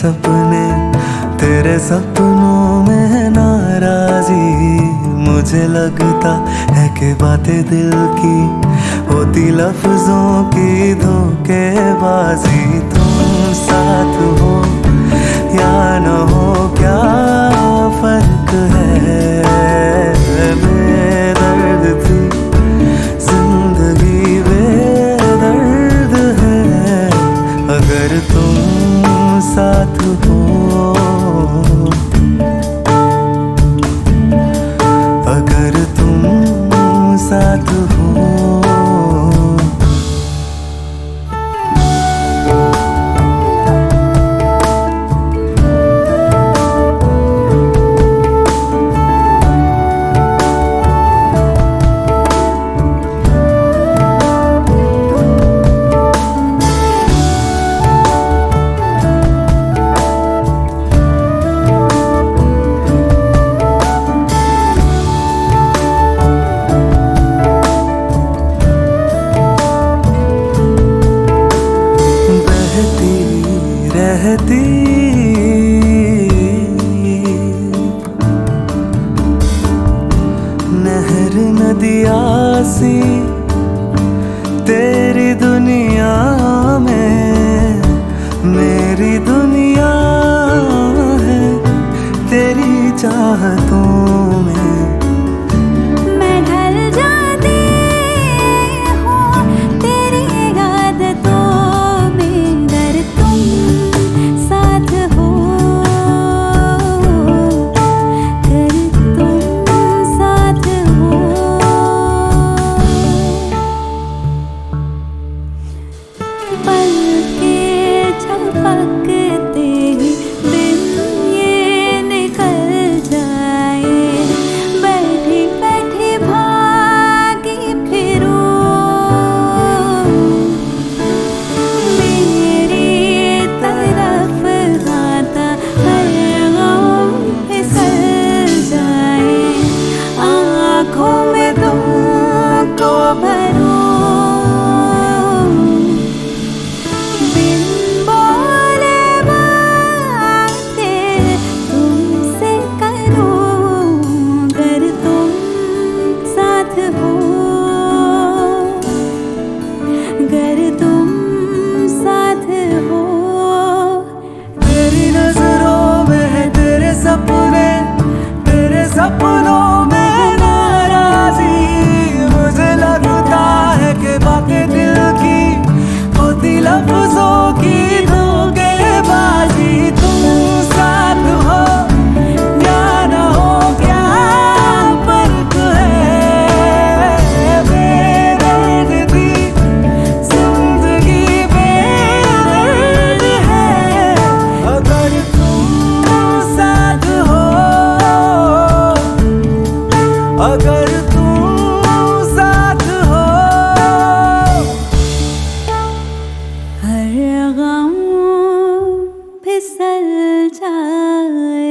सपने, तेरे सपनों में नाराजी। मुझे लगता है कि बातें दिल की होती लफ्जों की धोखेबाजी। तुम साथ हो या न हो क्या फर्क है, बेदर्द थी जिंदगी बेदर्द है। अगर तुम साथ हो, अगर तुम साथ हो। रहती नहर नदिया सी तेरी दुनिया में मेरी दुनिया है, तेरी चाहतों में सपनों में नाराजी। मुझे लगता है कि बातें दिल की होती लफ्जों की धोखेबाजी। तुम साथ हो या न हो क्या फर्क है, बेदर्द थी जिंदगी बेदर्द है। अगर तुम साथ हो, अगर तुम साथ हो, हर गम फिसल जाए।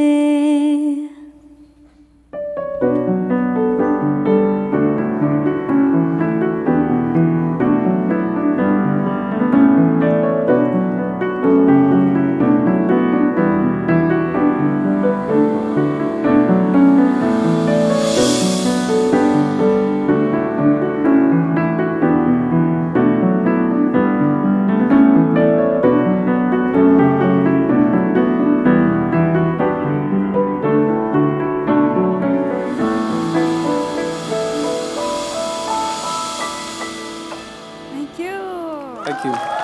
Thank you.